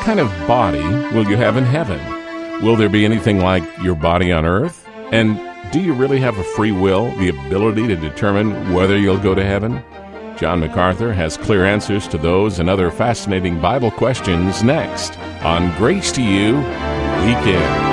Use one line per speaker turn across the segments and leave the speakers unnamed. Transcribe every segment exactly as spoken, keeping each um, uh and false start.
kind of body will you have in heaven? Will there be anything like your body on earth? And do you really have a free will, the ability to determine whether you'll go to heaven? John MacArthur has clear answers to those and other fascinating Bible questions next on Grace to You Weekend.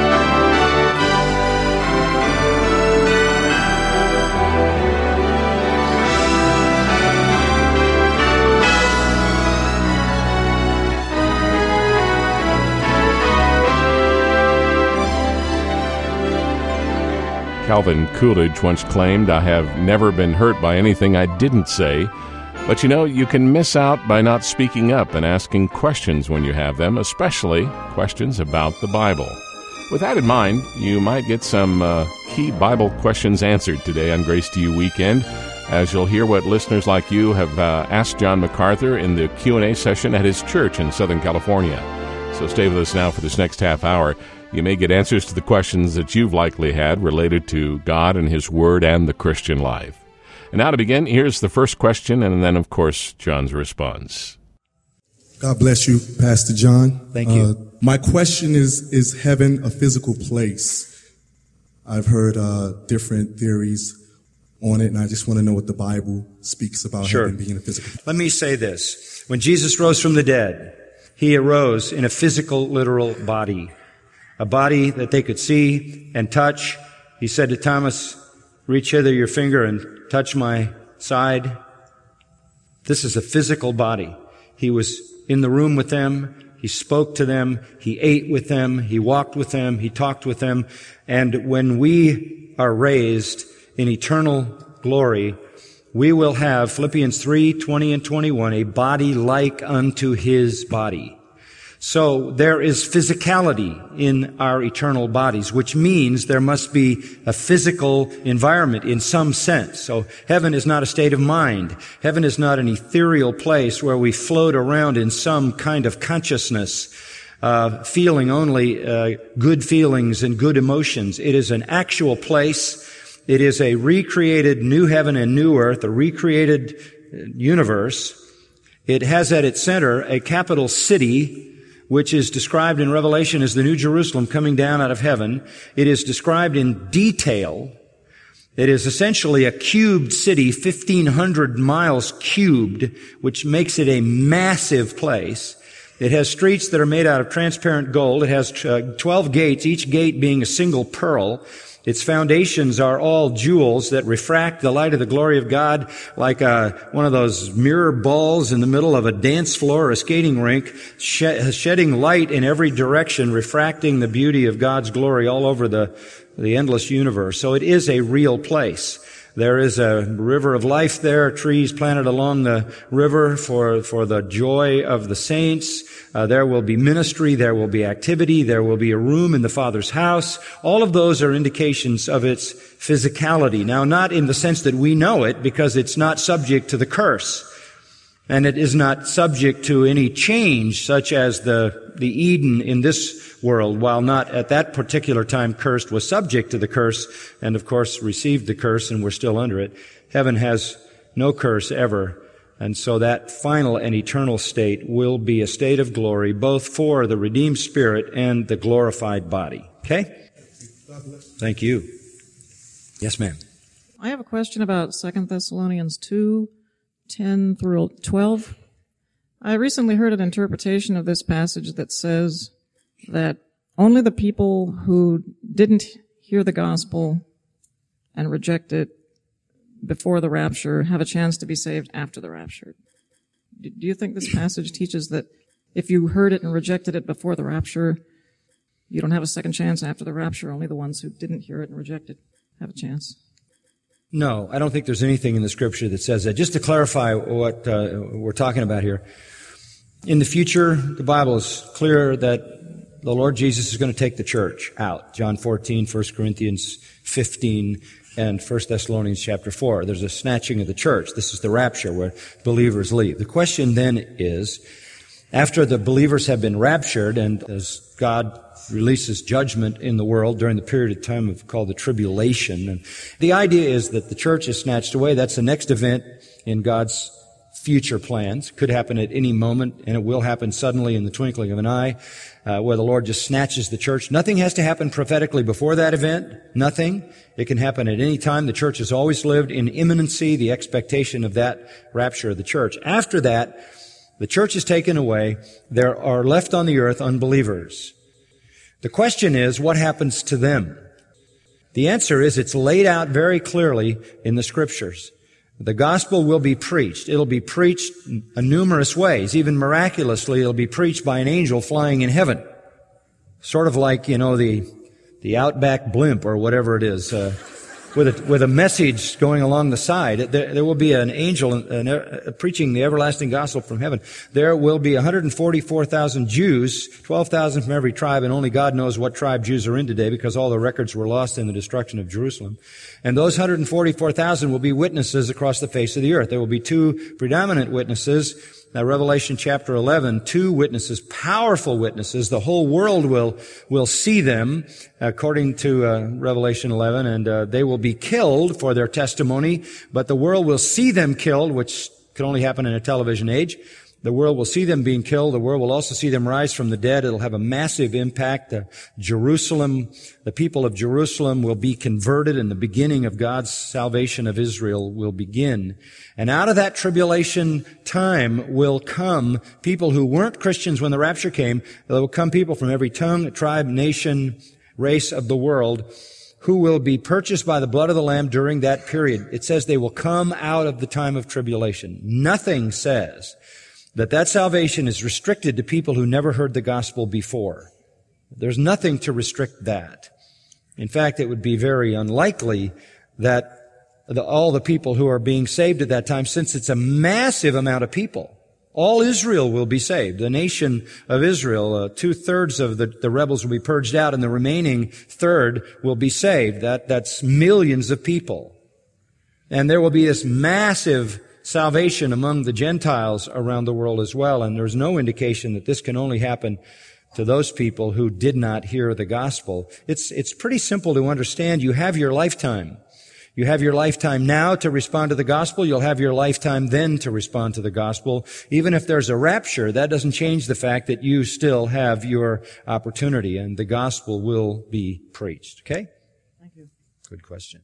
Calvin Coolidge once claimed, "I have never been hurt by anything I didn't say." But you know, you can miss out by not speaking up and asking questions when you have them, especially questions about the Bible. With that in mind, you might get some uh, key Bible questions answered today on Grace to You Weekend, as you'll hear what listeners like you have uh, asked John MacArthur in the Q and A session at his church in Southern California. So stay with us now for this next half hour. You may get answers to the questions that you've likely had related to God and His Word and the Christian life. And now to begin, here's the first question, and then, of course, John's response.
God bless you, Pastor John.
Thank you.
Uh, my question is, is heaven a physical place? I've heard uh, different theories on it, and I just want to know what the Bible speaks about
Sure.
heaven being a physical place.
Let me say this. When Jesus rose from the dead, He arose in a physical, literal body. A body that they could see and touch. He said to Thomas, "Reach hither your finger and touch my side." This is a physical body. He was in the room with them. He spoke to them. He ate with them. He walked with them. He talked with them. And when we are raised in eternal glory, we will have, Philippians three, twenty and twenty-one, a body like unto His body. So there is physicality in our eternal bodies, which means there must be a physical environment in some sense. So heaven is not a state of mind. Heaven is not an ethereal place where we float around in some kind of consciousness, uh, feeling only uh, good feelings and good emotions. It is an actual place. It is a recreated new heaven and new earth, a recreated universe. It has at its center a capital city, which is described in Revelation as the New Jerusalem coming down out of heaven. It is described in detail. It is essentially a cubed city, fifteen hundred miles cubed, which makes it a massive place. It has streets that are made out of transparent gold. It has uh, twelve gates, each gate being a single pearl. Its foundations are all jewels that refract the light of the glory of God like uh, one of those mirror balls in the middle of a dance floor or a skating rink, sh- shedding light in every direction, refracting the beauty of God's glory all over the, the endless universe. So it is a real place. There is a river of life there, trees planted along the river for, for the joy of the saints. Uh, there will be ministry, there will be activity, there will be a room in the Father's house. All of those are indications of its physicality. Now, not in the sense that we know it, because it's not subject to the curse. And it is not subject to any change, such as the, the Eden in this world, while not at that particular time cursed, was subject to the curse, and of course received the curse, and we're still under it. Heaven has no curse ever. And so that final and eternal state will be a state of glory, both for the redeemed spirit and the glorified body. Okay? Thank you. Yes, ma'am.
I have a question about Second Thessalonians two, ten through twelve. I recently heard an interpretation of this passage that says that only the people who didn't hear the gospel and reject it before the rapture have a chance to be saved after the rapture. Do you think this passage teaches that if you heard it and rejected it before the rapture, you don't have a second chance after the rapture? Only the ones who didn't hear it and reject it have a chance?
No, I don't think there's anything in the Scripture that says that. Just to clarify what uh, we're talking about here, in the future, the Bible is clear that the Lord Jesus is going to take the church out. John fourteen, First Corinthians fifteen, and First Thessalonians chapter four. There's a snatching of the church. This is the rapture where believers leave. The question then is, after the believers have been raptured, and as God releases judgment in the world during the period of time of, called the tribulation, and the idea is that the church is snatched away. That's the next event in God's future plans. Could happen at any moment, and it will happen suddenly in the twinkling of an eye, uh, where the Lord just snatches the church. Nothing has to happen prophetically before that event. Nothing. It can happen at any time. The church has always lived in imminency, the expectation of that rapture of the church. After that, the church is taken away. There are left on the earth unbelievers. The question is, what happens to them? The answer is, it's laid out very clearly in the Scriptures. The gospel will be preached. It'll be preached in numerous ways. Even miraculously, it'll be preached by an angel flying in heaven. Sort of like, you know, the the Outback blimp or whatever it is, uh, with a, with a message going along the side. There, there will be an angel an, uh, preaching the everlasting gospel from heaven. There will be one hundred forty-four thousand Jews, twelve thousand from every tribe, and only God knows what tribe Jews are in today because all the records were lost in the destruction of Jerusalem. And those one hundred forty-four thousand will be witnesses across the face of the earth. There will be two predominant witnesses. Now, Revelation chapter eleven, two witnesses, powerful witnesses. The whole world will will see them, according to uh, Revelation eleven, and uh, they will be killed for their testimony, but the world will see them killed, which can only happen in a television age. The world will see them being killed. The world will also see them rise from the dead. It'll have a massive impact. Uh, Jerusalem, the people of Jerusalem will be converted, and the beginning of God's salvation of Israel will begin. And out of that tribulation time will come people who weren't Christians when the rapture came. There will come people from every tongue, tribe, nation, race of the world who will be purchased by the blood of the Lamb during that period. It says they will come out of the time of tribulation. Nothing says that that salvation is restricted to people who never heard the gospel before. There's nothing to restrict that. In fact, it would be very unlikely that the, all the people who are being saved at that time, since it's a massive amount of people, all Israel will be saved. The nation of Israel, uh, two-thirds of the, the rebels will be purged out, and the remaining third will be saved. That, that's millions of people. And there will be this massive salvation among the Gentiles around the world as well, and there's no indication that this can only happen to those people who did not hear the gospel. It's, it's pretty simple to understand. You have your lifetime. You have your lifetime now to respond to the gospel. You'll have your lifetime then to respond to the gospel. Even if there's a rapture, that doesn't change the fact that you still have your opportunity, and the gospel will be preached. Okay?
Thank you.
Good question.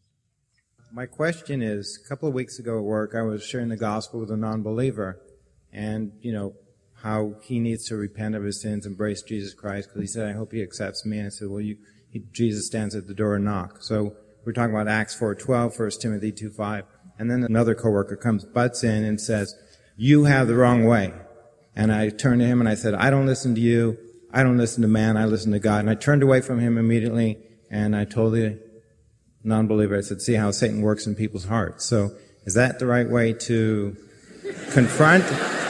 My question is, a couple of weeks ago at work, I was sharing the gospel with a non-believer, and, you know, how he needs to repent of his sins, embrace Jesus Christ, because he said, I hope he accepts me. And I said, well, you, he, Jesus stands at the door and knocks. So we're talking about Acts four twelve, First Timothy two five, and then another coworker comes, butts in and says, you have the wrong way. And I turned to him and I said, I don't listen to you. I don't listen to man. I listen to God. And I turned away from him immediately, and I told the non-believer, I said, see how Satan works in people's hearts. So is that the right way to confront?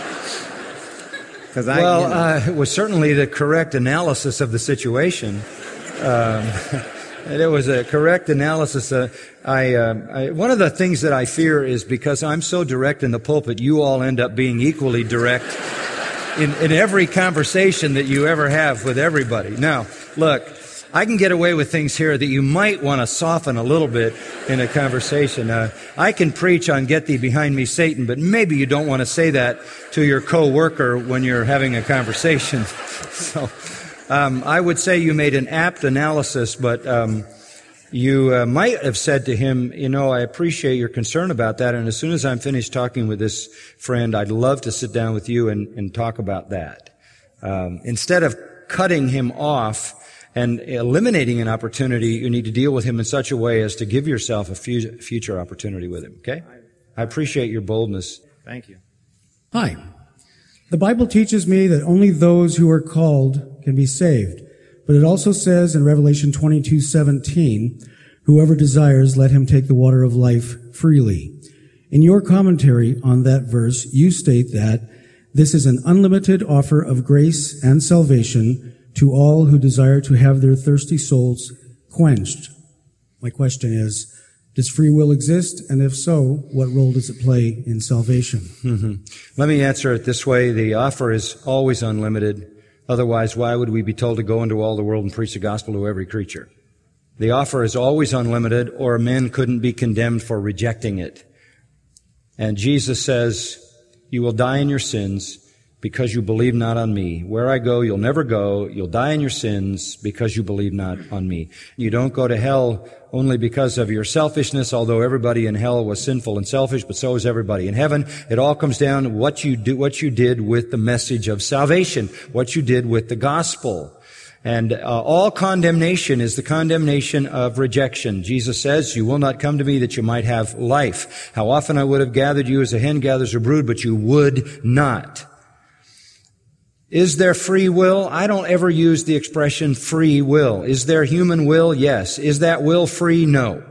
Because I,
well,
you know,
uh, it was certainly the correct analysis of the situation. Um, it was a correct analysis. Uh, I, uh, I, one of the things that I fear is because I'm so direct in the pulpit, you all end up being equally direct in, in every conversation that you ever have with everybody. Now, look, I can get away with things here that you might want to soften a little bit in a conversation. Uh, I can preach on "Get thee behind me, Satan," but maybe you don't want to say that to your co-worker when you're having a conversation. So, um, I would say you made an apt analysis, but um, you uh, might have said to him, you know, I appreciate your concern about that, and as soon as I'm finished talking with this friend, I'd love to sit down with you and, and talk about that. Um, instead of cutting him off and eliminating an opportunity, you need to deal with him in such a way as to give yourself a future opportunity with him, okay? I appreciate your boldness.
Thank you.
Hi. The Bible teaches me that only those who are called can be saved. But it also says in Revelation twenty-two seventeen, whoever desires, let him take the water of life freely. In your commentary on that verse, you state that this is an unlimited offer of grace and salvation to all who desire to have their thirsty souls quenched. My question is, does free will exist? And if so, what role does it play in salvation?
Mm-hmm. Let me answer it this way. The offer is always unlimited. Otherwise, why would we be told to go into all the world and preach the gospel to every creature? The offer is always unlimited, or men couldn't be condemned for rejecting it. And Jesus says, you will die in your sins because you believe not on me. Where I go, you'll never go. You'll die in your sins because you believe not on me. You don't go to hell only because of your selfishness, although everybody in hell was sinful and selfish, but so is everybody in heaven. It all comes down to what you do, what you did with the message of salvation, what you did with the gospel. And uh, all condemnation is the condemnation of rejection. Jesus says, you will not come to me that you might have life. How often I would have gathered you as a hen gathers her brood, but you would not. Is there free will? I don't ever use the expression free will. Is there human will? Yes. Is that will free? No.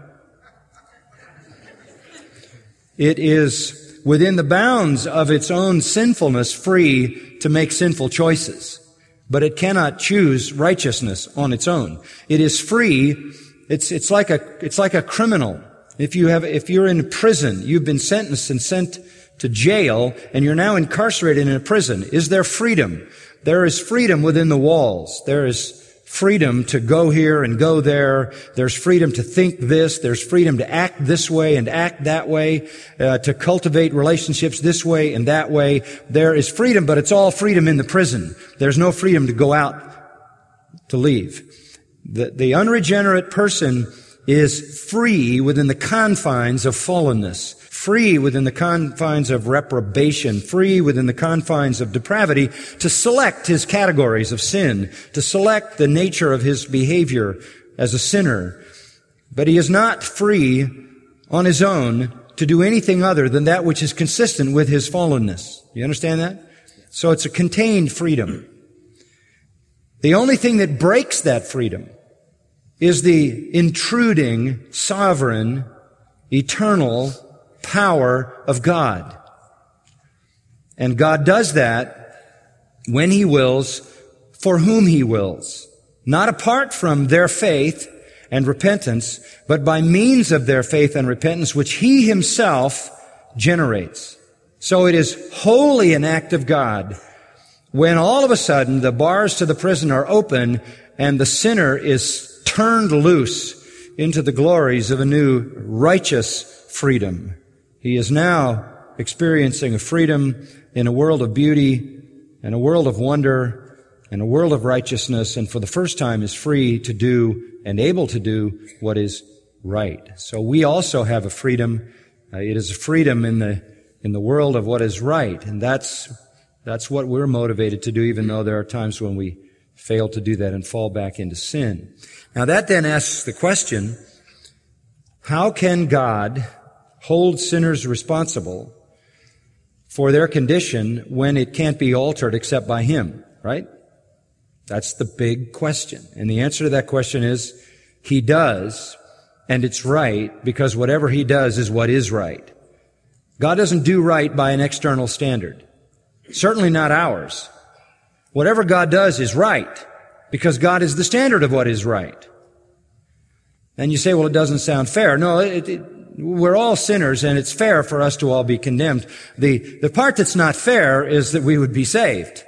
It is within the bounds of its own sinfulness free to make sinful choices. But it cannot choose righteousness on its own. It is free. It's, it's like a, it's like a criminal. If you have, if you're in prison, you've been sentenced and sent to jail, and you're now incarcerated in a prison. Is there freedom? There is freedom within the walls. There is freedom to go here and go there. There's freedom to think this. There's freedom to act this way and act that way, uh, to cultivate relationships this way and that way. There is freedom, but it's all freedom in the prison. There's no freedom to go out, to leave. The, the unregenerate person is free within the confines of fallenness, free within the confines of reprobation, free within the confines of depravity to select his categories of sin, to select the nature of his behavior as a sinner. But he is not free on his own to do anything other than that which is consistent with his fallenness. You understand that? So it's a contained freedom. The only thing that breaks that freedom is the intruding, sovereign, eternal power of God. And God does that when He wills, for whom He wills. Not apart from their faith and repentance, but by means of their faith and repentance, which He Himself generates. So it is wholly an act of God when all of a sudden the bars to the prison are open and the sinner is turned loose into the glories of a new righteous freedom. He is now experiencing a freedom in a world of beauty and a world of wonder and a world of righteousness, and for the first time is free to do and able to do what is right. So we also have a freedom. Uh, it is a freedom in the in the world of what is right, and that's that's what we're motivated to do, even though there are times when we fail to do that and fall back into sin. Now that then asks the question, how can God hold sinners responsible for their condition when it can't be altered except by Him, right? That's the big question. And the answer to that question is, He does, and it's right, because whatever He does is what is right. God doesn't do right by an external standard. Certainly not ours. Whatever God does is right, because God is the standard of what is right. And you say, well, it doesn't sound fair. No, it, it, we're all sinners, and it's fair for us to all be condemned. The, the part that's not fair is that we would be saved.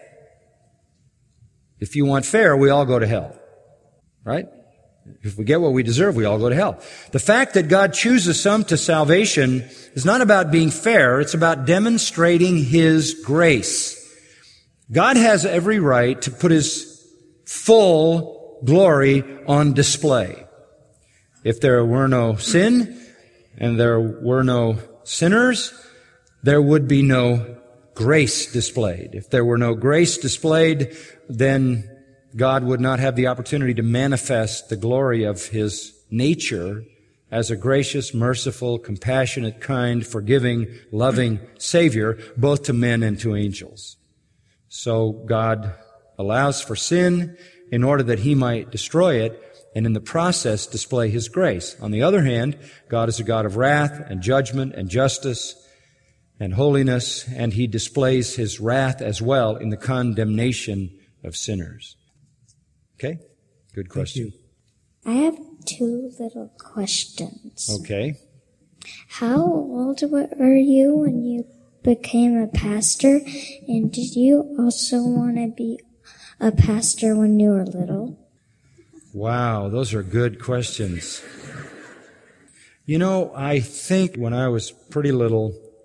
If you want fair, we all go to hell. Right? If we get what we deserve, we all go to hell. The fact that God chooses some to salvation is not about being fair. It's about demonstrating His grace. God has every right to put His full glory on display. If there were no sin and there were no sinners, there would be no grace displayed. If there were no grace displayed, then God would not have the opportunity to manifest the glory of His nature as a gracious, merciful, compassionate, kind, forgiving, loving Savior, both to men and to angels. So God allows for sin in order that He might destroy it, and in the process display His grace. On the other hand, God is a God of wrath and judgment and justice and holiness, and He displays His wrath as well in the condemnation of sinners. Okay? Good question.
I have two little questions.
Okay.
How old were you when you became a pastor? And did you also want to be a pastor when you were little?
Wow, those are good questions. You know, I think when I was pretty little,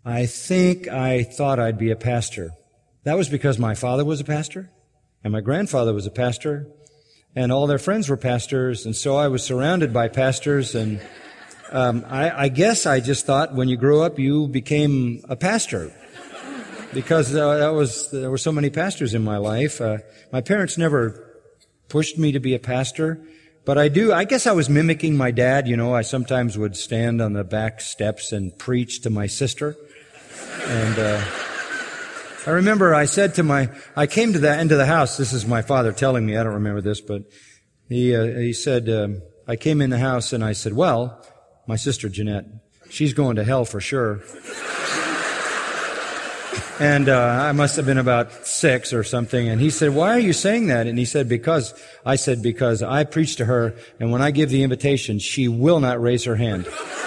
I think I thought I'd be a pastor. That was because my father was a pastor, and my grandfather was a pastor, and all their friends were pastors, and so I was surrounded by pastors, and um, I, I guess I just thought when you grew up you became a pastor, because uh, that was there were so many pastors in my life. Uh, my parents never pushed me to be a pastor, but I do. I guess I was mimicking my dad. You know, I sometimes would stand on the back steps and preach to my sister, and uh, I remember I said to my, I came to the end of the house. This is my father telling me. I don't remember this, but he uh, he said, um, I came in the house and I said, well, my sister Jeanette, she's going to hell for sure. And uh, I must have been about six or something. And he said, why are you saying that? And he said, because, I said, because I preach to her, and when I give the invitation, she will not raise her hand.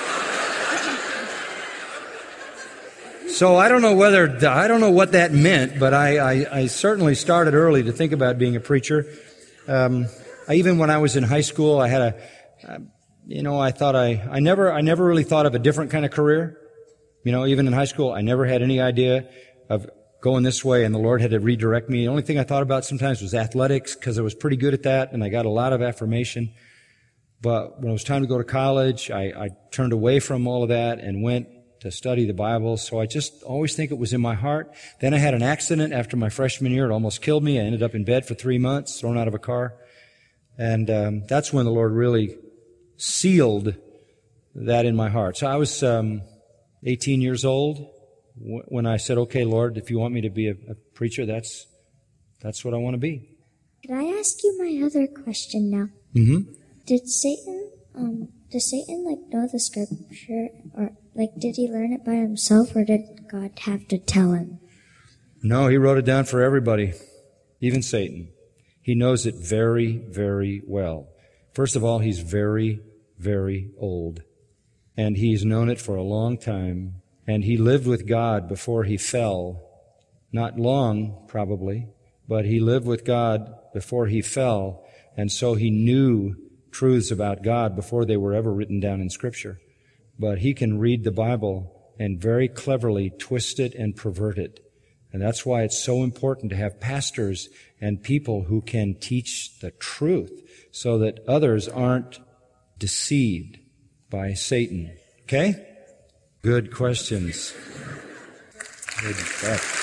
So I don't know whether, I don't know what that meant, but I, I, I certainly started early to think about being a preacher. Um, I, even when I was in high school, I had a, uh, you know, I thought I, I never, I never really thought of a different kind of career. You know, even in high school, I never had any idea of going this way, and the Lord had to redirect me. The only thing I thought about sometimes was athletics, because I was pretty good at that, and I got a lot of affirmation. But when it was time to go to college, I, I turned away from all of that and went to study the Bible. So I just always think it was in my heart. Then I had an accident after my freshman year. It almost killed me. I ended up in bed for three months, thrown out of a car. And um, that's when the Lord really sealed that in my heart. So I was um, eighteen years old w- when I said, okay, Lord, if you want me to be a, a preacher, that's that's what I want to be.
Could I ask you my other question now?
Mm-hmm.
Did Satan, um, does Satan, like, know the scripture? Or, like, did he learn it by himself, or did God have to tell him?
No, he wrote it down for everybody, even Satan. He knows it very, very well. First of all, he's very, very old. And he's known it for a long time. And he lived with God before he fell. Not long, probably, but he lived with God before he fell. And so he knew truths about God before they were ever written down in Scripture. But he can read the Bible and very cleverly twist it and pervert it. And that's why it's so important to have pastors and people who can teach the truth so that others aren't deceived by Satan. Okay? Good questions. Good stuff.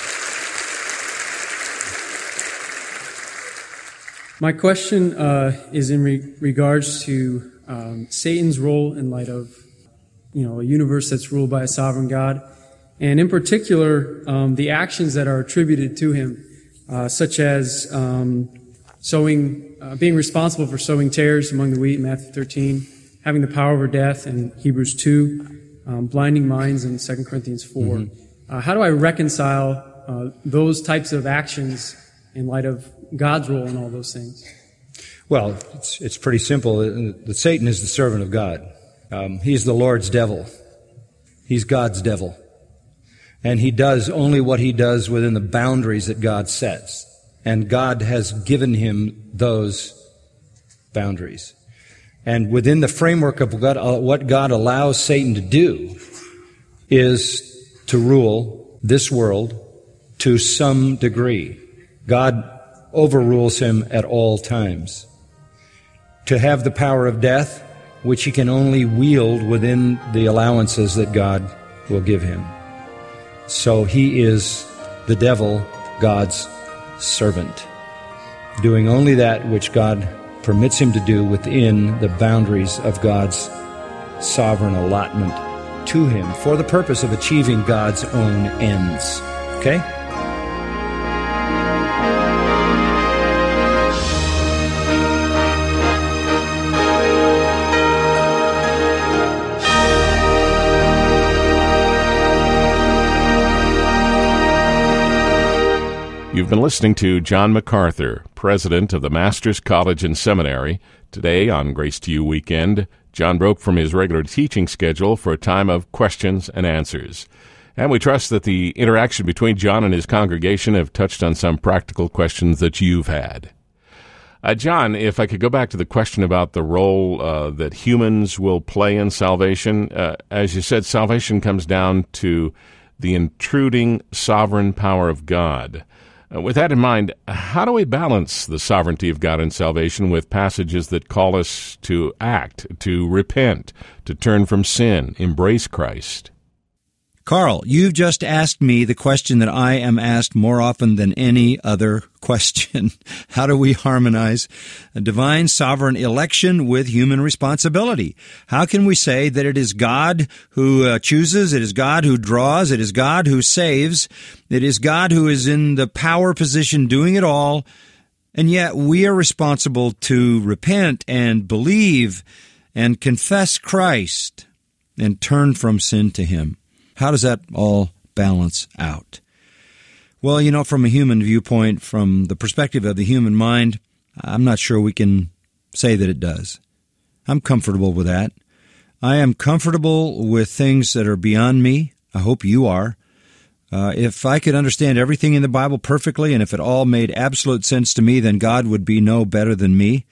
My question uh, is in re- regards to um, Satan's role in light of, you know, a universe that's ruled by a sovereign God, and in particular, um, the actions that are attributed to him, uh, such as um, sowing, uh, being responsible for sowing tares among the wheat in Matthew thirteen, having the power over death in Hebrews two, um, blinding minds in Second Corinthians four. Mm-hmm. Uh, how do I reconcile uh, those types of actions in light of God's role in all those things?
Well, it's, it's pretty simple. The Satan is the servant of God. Um, he's the Lord's devil. He's God's devil. And he does only what he does within the boundaries that God sets. And God has given him those boundaries. And within the framework of God, uh, what God allows Satan to do is to rule this world to some degree. God overrules him at all times. To have the power of death, which he can only wield within the allowances that God will give him. So he is the devil, God's servant, doing only that which God permits him to do within the boundaries of God's sovereign allotment to him for the purpose of achieving God's own ends. Okay?
You've been listening to John MacArthur, president of the Masters College and Seminary. Today on Grace to You Weekend, John broke from his regular teaching schedule for a time of questions and answers. And we trust that the interaction between John and his congregation have touched on some practical questions that you've had. Uh, John, if I could go back to the question about the role uh, that humans will play in salvation. Uh, as you said, salvation comes down to the intruding sovereign power of God. Uh, with that in mind, how do we balance the sovereignty of God in salvation with passages that call us to act, to repent, to turn from sin, embrace Christ?
Carl, you've just asked me the question that I am asked more often than any other question. How do we harmonize a divine sovereign election with human responsibility? How can we say that it is God who uh, chooses, it is God who draws, it is God who saves, it is God who is in the power position doing it all, and yet we are responsible to repent and believe and confess Christ and turn from sin to Him? How does that all balance out? Well, you know, from a human viewpoint, from the perspective of the human mind, I'm not sure we can say that it does. I'm comfortable with that. I am comfortable with things that are beyond me. I hope you are. Uh, if I could understand everything in the Bible perfectly, and if it all made absolute sense to me, then God would be no better than me.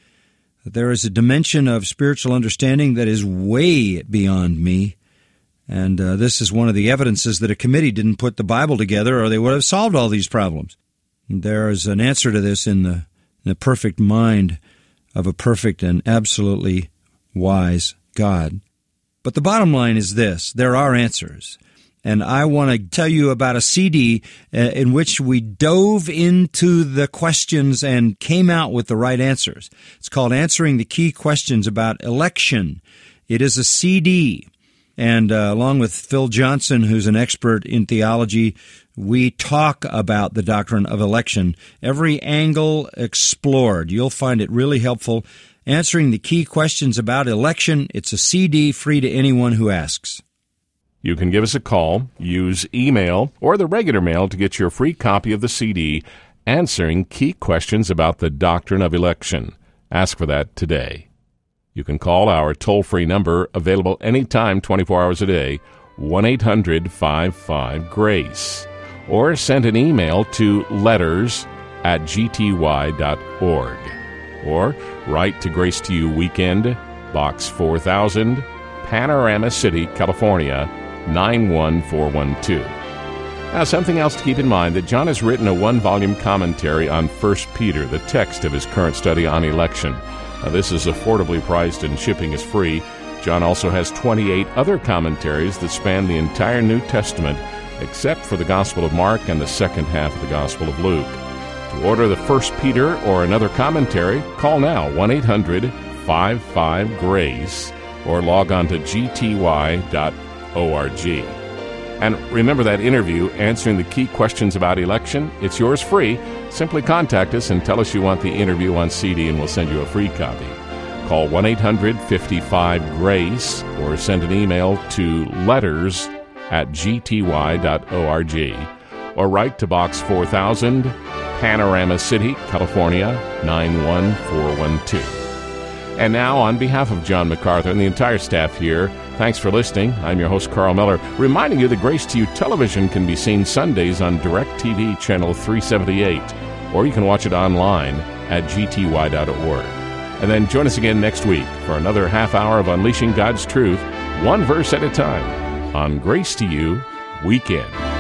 There is a dimension of spiritual understanding that is way beyond me. And uh, this is one of the evidences that a committee didn't put the Bible together, or they would have solved all these problems. There is an answer to this in the, in the perfect mind of a perfect and absolutely wise God. But the bottom line is this: there are answers. And I want to tell you about a C D uh, in which we dove into the questions and came out with the right answers. It's called Answering the Key Questions About Election. It is a C D. And uh, along with Phil Johnson, who's an expert in theology, we talk about the doctrine of election. Every angle explored. You'll find it really helpful. Answering the Key Questions About Election. It's a C D free to anyone who asks.
You can give us a call, use email, or the regular mail to get your free copy of the C D, Answering Key Questions About the Doctrine of Election. Ask for that today. You can call our toll-free number, available anytime, twenty-four hours a day, one eight hundred five five GRACE, or send an email to letters at g t y dot org, or write to Grace to You Weekend, Box four thousand, Panorama City, California, nine one four one two. Now, something else to keep in mind, that John has written a one-volume commentary on First Peter, the text of his current study on election. Now, this is affordably priced and shipping is free. John also has twenty-eight other commentaries that span the entire New Testament, except for the Gospel of Mark and the second half of the Gospel of Luke. To order the First Peter or another commentary, call now, one eight hundred five five GRACE, or log on to g t y dot org. And remember that interview, Answering the Key Questions About Election? It's yours free. Simply contact us and tell us you want the interview on C D, and we'll send you a free copy. Call one eight hundred five five GRACE or send an email to letters at g t y dot org, or write to Box four thousand, Panorama City, California, nine one four one two. And now, on behalf of John MacArthur and the entire staff here, thanks for listening. I'm your host, Carl Miller, reminding you that Grace to You television can be seen Sundays on DirecTV Channel three seventy-eight, or you can watch it online at g t y dot org. And then join us again next week for another half hour of Unleashing God's Truth, one verse at a time, on Grace to You Weekend.